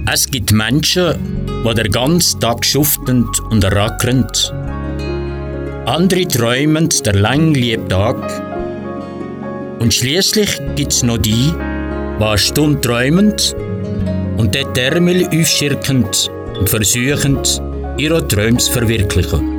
Es gibt Menschen, die den ganzen Tag schuften und rackern. Andere träumen der langen Lebtag. Und schließlich gibt es noch die, die eine Stunde träumen und den Ärmel aufschirken und versuchen, ihre Träume zu verwirklichen.